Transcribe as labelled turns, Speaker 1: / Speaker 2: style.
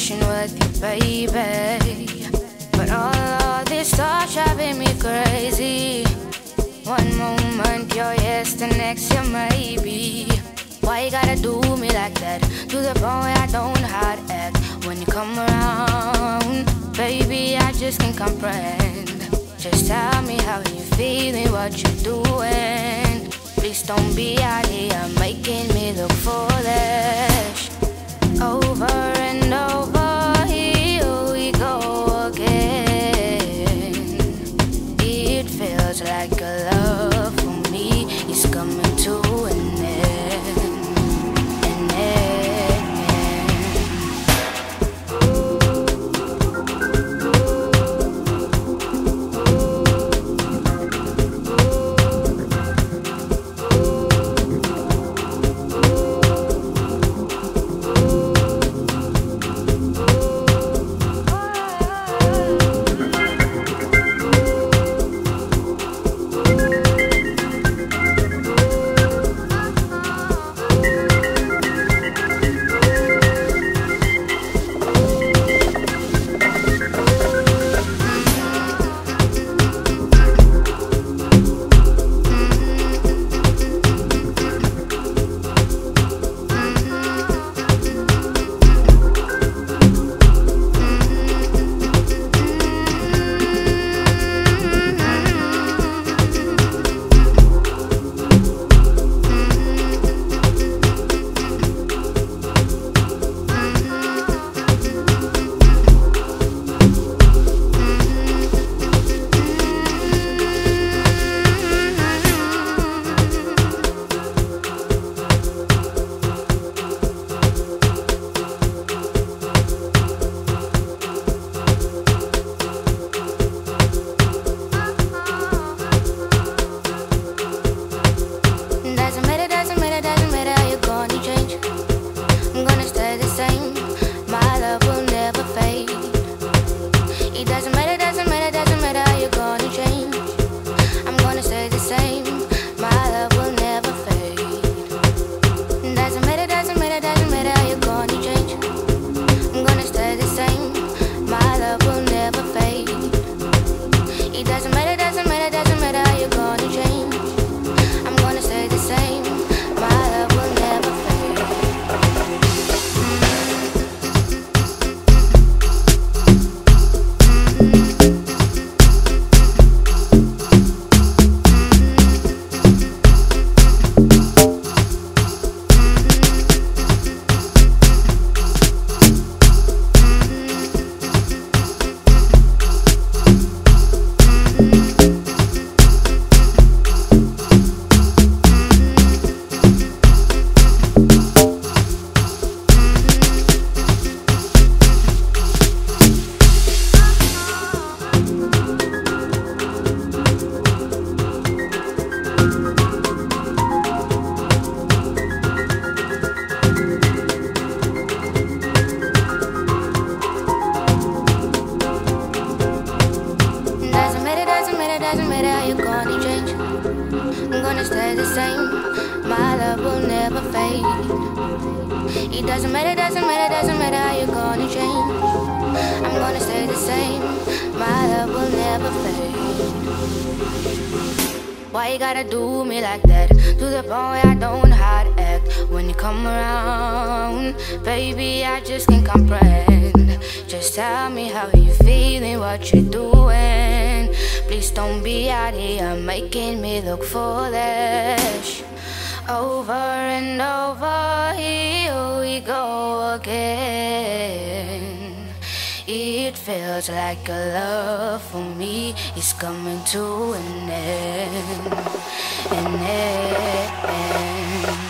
Speaker 1: conversation with you, baby. But all of this thoughts driving me crazy. One moment you're yes, the next you're maybe. Why you gotta do me like that? To the point where I don't know how to act when you come around. Baby, I just can't comprehend. Just tell me how you feeling, what you doing. Please don't be out here making me look foolish. Over and over, here we go again. It feels like a love for me is coming to an end. An end.
Speaker 2: Why you gotta do me like that? To the point where I don't know how to act when you come around. Baby, I just can't comprehend. Just tell me how you feeling, what you doing. Please don't be out here making me look foolish. Over and over, here we go again. It feels like a love for me is coming to an end. An end.